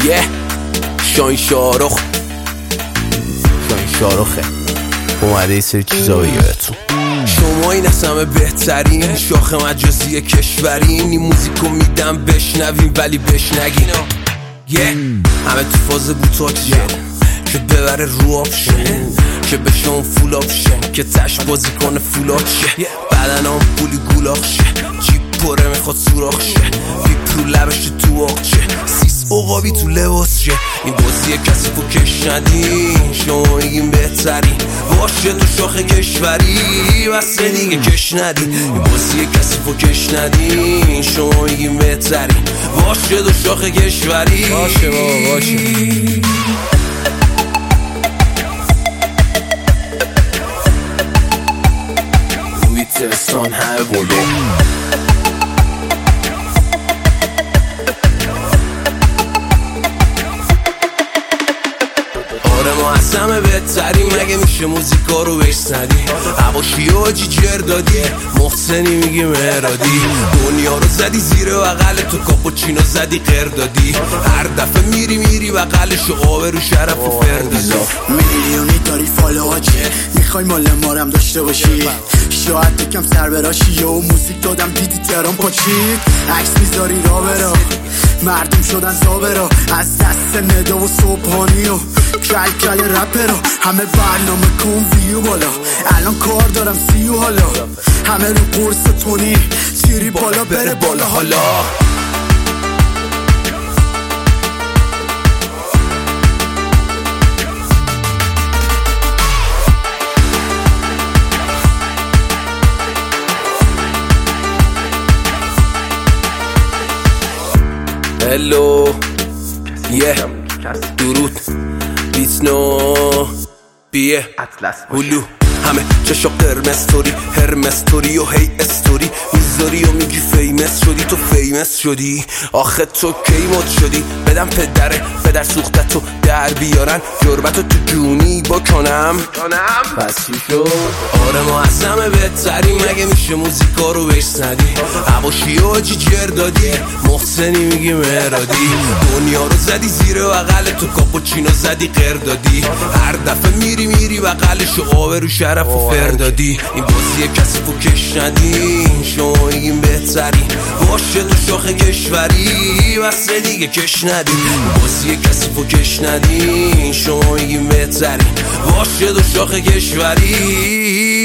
شاهین شاروخه اومده یه سری چیزا بگه بهتون. شما این از همه بهترین شاخ مجازی کشورین، این موزیکو میدم بشنوین ولی بشنگین. همه تو فاز بوتاکشن که ببره رو آپشن، که بشه اون فول آپشن که تش بازی کنه فولاد شه. بدن هم پولی گولاخ شه، جیب پره میخواد سوراخ شه، بیپ رو لبش تو آقچه، سیس اقابی تو لباس شه. این بازی کسی فو کش ندین، شما میگین بهترین باشه تو شاخ کشوری، بسه دیگه کش ندین. این بازی کسی فو کش ندین، شما میگین بهترین باشه تو شاخ کشوری. باشه بابا باشه. ترسان همه بلو آره ما از همه بهتریم، مگه میشه موزیکا رو بشنوی؟ عباشی آجی جر دادی، محسنی میگی مرادی، دنیا رو زدی زیر بغل تو، کاپوچینو زدی قر دادی، هر دفعه میری بغلشو آبه رو شرف و فردازی. میلیونی داری فالو آجی، میخوای مال مارم داشته باشی، شاید یکم سر براشی و موزیک دادم دیدی ترام پاچید، عکس میذاری را برا مردم شدن زابرا، از دست ندا و صبحانی و کل رپرا، همه برنامه کن ویو بالا، الان کار دارم سیو حالا، همه رو قرص تونی تیری بالا بره بالا حالا. هلو درود بیتنو بیه هلو، همه چشا قرمز توری هرمز توری و هی استوری میذاری و میگی فیمس شدی، تو فیمس شدی آخه تو کی مد شدی؟ بدم پدر سوختتو در بیارن، جربتو تو جونی بکنم پس چی شد؟ آره ما از همه بهتریم، مگه میشه موزیکا رو بشنوی؟ عباشی آجی جر دادی، محسنی میگی مرادی، دنیا رو زدی زیر بغل تو، کاپوچینو زدی قر دادی، هر دفعه میری بغلشو آبه رو شرف و فردادی. این بازی کسی فو کش ندین، شما میگین بهترین باشه تو شاخ کشوری، بسه دیگه کش ندین. این بازی کسی فو کش ندین، شما میگین بهترین باشه تو شاخ کشوری.